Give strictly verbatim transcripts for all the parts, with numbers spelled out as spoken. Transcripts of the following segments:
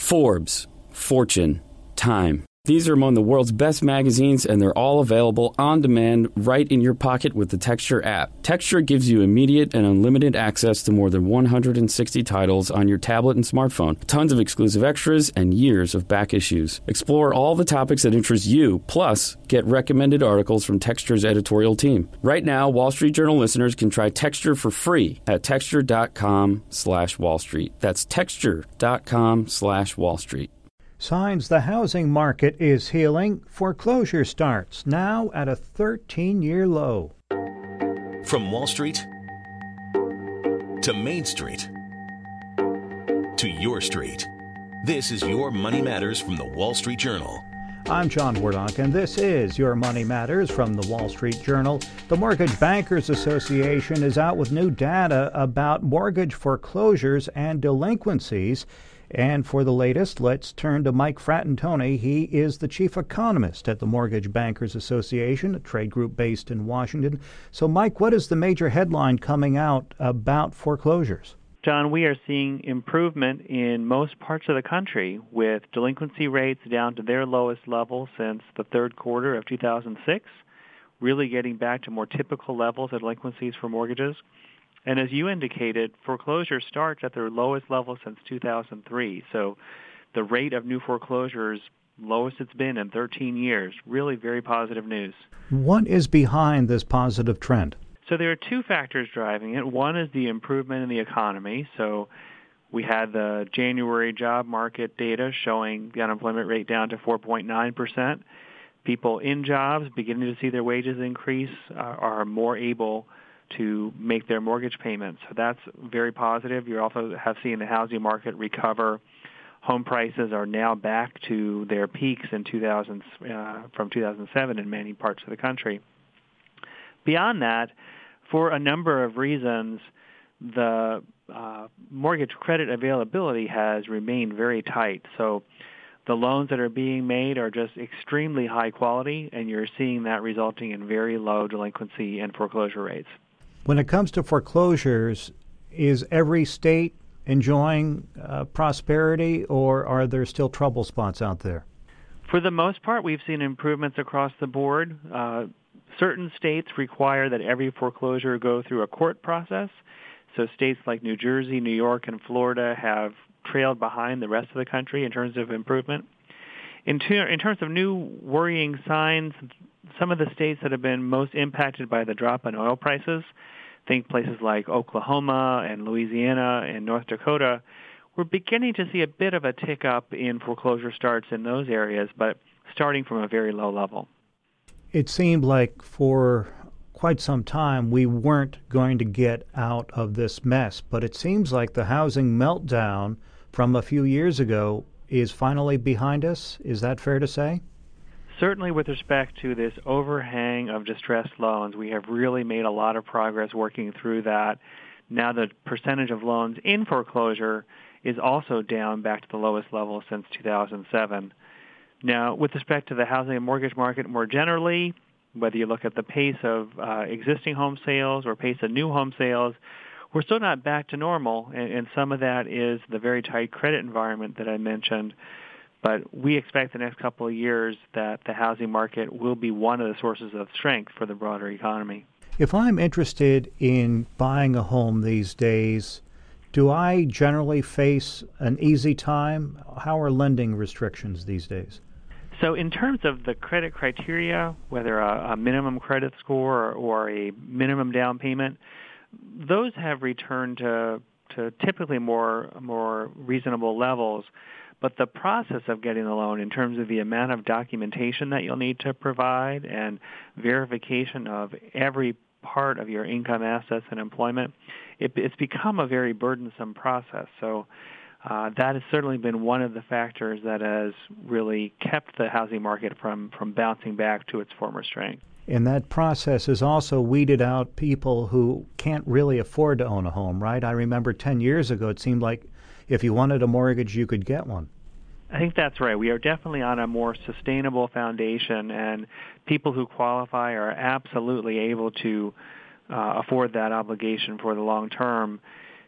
Forbes, Fortune, Time. These are among the world's best magazines, and they're all available on demand right in your pocket with the Texture app. Texture gives you immediate and unlimited access to more than one hundred sixty titles on your tablet and smartphone, tons of exclusive extras, and years of back issues. Explore all the topics that interest you, plus get recommended articles from Texture's editorial team. Right now, Wall Street Journal listeners can try Texture for free at texture.com slash Wall Street. That's texture.com slash Wall Street. Signs the housing market is healing. Foreclosure starts now at a thirteen-year low. From Wall Street to Main Street to your street, this is Your Money Matters from the Wall Street Journal. I'm John Wardock, and this is Your Money Matters from the Wall Street Journal. The Mortgage Bankers Association is out with new data about mortgage foreclosures and delinquencies. And for the latest, let's turn to Mike Fratantoni. He is the chief economist at the Mortgage Bankers Association, a trade group based in Washington. So, Mike, what is the major headline coming out about foreclosures? John, we are seeing improvement in most parts of the country, with delinquency rates down to their lowest level since the third quarter of two thousand six, really getting back to more typical levels of delinquencies for mortgages. And as you indicated, foreclosure starts at their lowest level since two thousand three. So the rate of new foreclosures, lowest it's been in thirteen years. Really very positive news. What is behind this positive trend? So there are two factors driving it. One is the improvement in the economy. So we had the January job market data showing the unemployment rate down to four point nine percent. People in jobs beginning to see their wages increase uh, are more able to make their mortgage payments. So that's very positive. You also have seen the housing market recover. Home prices are now back to their peaks in two thousand, uh, from two thousand seven in many parts of the country. Beyond that, for a number of reasons, the uh, mortgage credit availability has remained very tight. So the loans that are being made are just extremely high quality, and you're seeing that resulting in very low delinquency and foreclosure rates. When it comes to foreclosures, is every state enjoying uh, prosperity, or are there still trouble spots out there? For the most part, we've seen improvements across the board. Uh, certain states require that every foreclosure go through a court process. So states like New Jersey, New York, and Florida have trailed behind the rest of the country in terms of improvement. In, ter- in terms of new worrying signs, some of the states that have been most impacted by the drop in oil prices, think places like Oklahoma and Louisiana and North Dakota, we're beginning to see a bit of a tick up in foreclosure starts in those areas, but starting from a very low level. It seemed like for quite some time we weren't going to get out of this mess, but it seems like the housing meltdown from a few years ago is finally behind us. Is that fair to say? Certainly with respect to this overhang of distressed loans, we have really made a lot of progress working through that. Now the percentage of loans in foreclosure is also down back to the lowest level since two thousand seven. Now, with respect to the housing and mortgage market more generally, whether you look at the pace of uh, existing home sales or pace of new home sales, we're still not back to normal, and, and some of that is the very tight credit environment that I mentioned. But we expect the next couple of years that the housing market will be one of the sources of strength for the broader economy. If I'm interested in buying a home these days, do I generally face an easy time? How are lending restrictions these days? So in terms of the credit criteria, whether a, a minimum credit score or, or a minimum down payment, those have returned to, to typically more more reasonable levels. But the process of getting the loan in terms of the amount of documentation that you'll need to provide and verification of every part of your income, assets, and employment, it, it's become a very burdensome process. So uh, that has certainly been one of the factors that has really kept the housing market from, from bouncing back to its former strength. And that process has also weeded out people who can't really afford to own a home, right? I remember ten years ago it seemed like if you wanted a mortgage, you could get one. I think that's right. We are definitely on a more sustainable foundation, and people who qualify are absolutely able to uh, afford that obligation for the long term.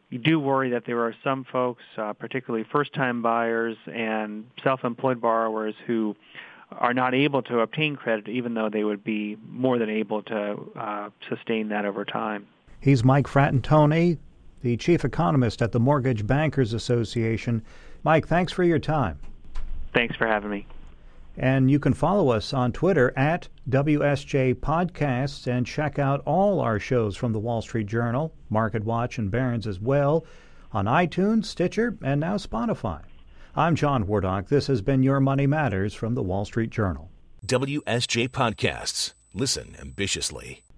you do worry that there are some folks, uh, particularly first-time buyers and self-employed borrowers, who are not able to obtain credit, even though they would be more than able to uh, sustain that over time. He's Mike Fratantoni, the chief economist at the Mortgage Bankers Association. Mike, thanks for your time. Thanks for having me. And you can follow us on Twitter at W S J Podcasts and check out all our shows from the Wall Street Journal, Market Watch, and Barron's as well on iTunes, Stitcher, and now Spotify. I'm John Wardock. This has been Your Money Matters from the Wall Street Journal. W S J Podcasts. Listen ambitiously.